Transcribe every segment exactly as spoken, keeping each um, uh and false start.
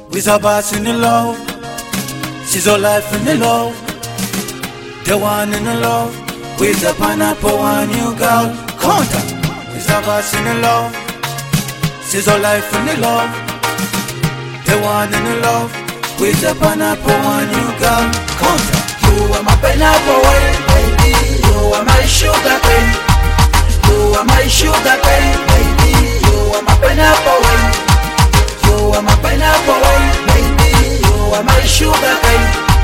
With her boss in the love, she's all life in the love. The one in the love, with the pineapple one new girl. Counter. With her boss in the love, she's all life in the love. The one in the love, with the pineapple one new girl. Counter. You are my pineapple wine, baby. You are my sugar cane. You are my sugar cane, baby. You are my pineapple wine. You are my pineapple wine, baby. You are my sugar cane.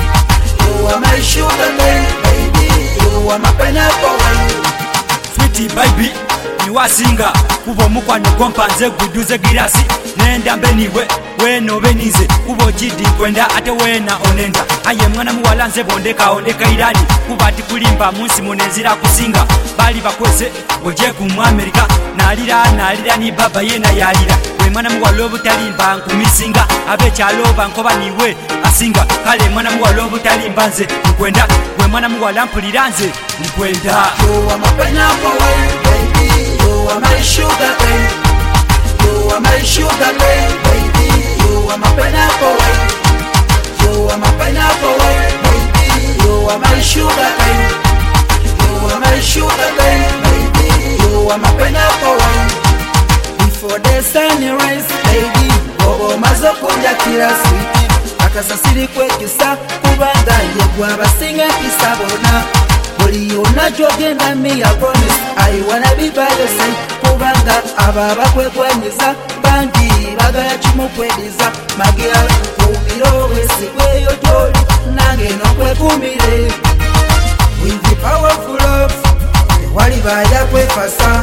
You are my sugar cane, baby. You are my pineapple wine. Sweetie baby, niwasinga kubo mukwano kompanze guduze girasi nenda mbeniwe weno benize kubo jidi kwenda ate wena onenda aye mwana muwala nze bondeka ondeka irani kubati kulimba munsi munenzira kusinga bali bakwese oje ku America nalira nalira ni baba yena yalira we mwana muwala obutalimba nkumisinga abe kyaloba nkoba niwe asinga kale mwana muwala obutalimba nze nkwenda we mwana muwala mpulira nze nkwenda. You are my pineapple wine, baby. You are my sugar cane. You are my sugar cane, baby. You are my pineapple wine. You are my pineapple wine, baby. You are my sugar cane. You are my sugar cane, baby. You are my pineapple wine. Before the sun rise, baby, bobo mazo kunja kila sweetie. Akasasiri kwekisa kubanga yegwa basinga kisabona. Buli yona jogenda me I promise I wanna be by your side. Kubanga ababa kwekwanyiza bangi bagala chimokwediza magiala kubiro wesigwe yotoli nange nokwekumire. With the powerful love wali baya kwefasa.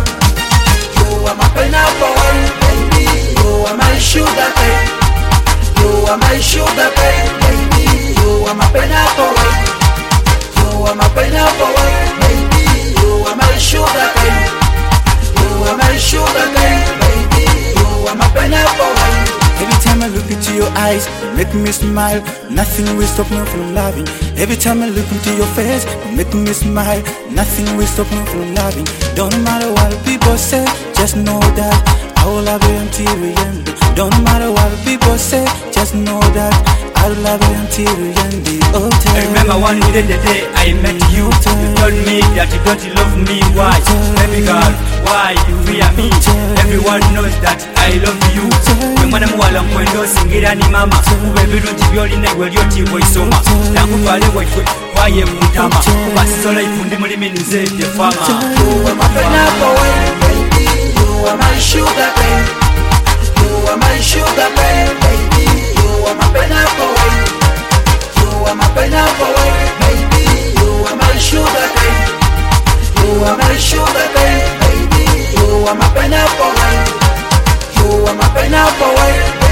You are my pineapple wine, baby. You are my sugar cane. You are my sugar cane, baby. You are my pineapple wine. You are my pineapple wine, baby. You are my sugar cane. You are my sugar cane, baby. You are my pineapple wine. Every time I look into your eyes, you make me smile. Nothing will stop me from loving. Every time I look into your face, you make me smile. Nothing will stop me from loving. Don't matter what people say, just know that I will love you until the end. Don't matter what people say, just know that I will love you until the end. Oh, I remember one day the day I met you. You told me that you don't love me. Why? Baby girl, why you fear me? Everyone knows that I love you. We mwana muwala mwendo singira ni mama. Ube birungi byolina gwe lyoti bw'isoma. Nakutwale wefwe waye mutama. Kubasisola ifundi mulimi nze the farmer. You are my pineapple wine, baby. You are my sugar cane. You are my sugar cane, baby. You are my pineapple wine. You are my pineapple wine, baby. You are my sugar cane. You are my sugar cane, baby. You are my pineapple wine. You are my pineapple wine.